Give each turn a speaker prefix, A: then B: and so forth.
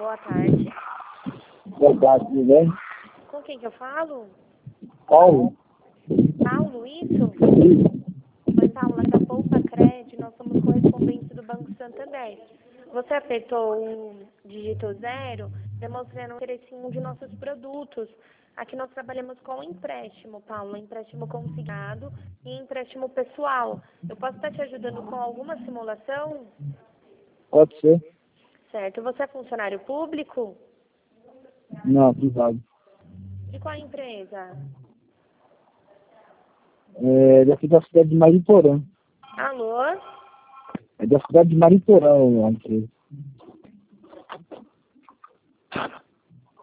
A: Boa tarde.
B: Boa tarde, tudo bem?
A: Com quem que eu falo?
B: Paulo?
A: Paulo, isso? Oi, Paulo, da Poupa Cred, nós somos correspondentes do Banco Santander. Você apertou dígito 0, demonstrando interesse em um de nossos produtos. Aqui nós trabalhamos com empréstimo, Paulo, empréstimo consignado e empréstimo pessoal. Eu posso estar te ajudando com alguma simulação?
B: Pode ser?
A: Certo. Você é funcionário público?
B: Não, privado.
A: De qual empresa?
B: É daqui da cidade de Mariporã.
A: Alô?
B: É da cidade de Mariporã, a empresa.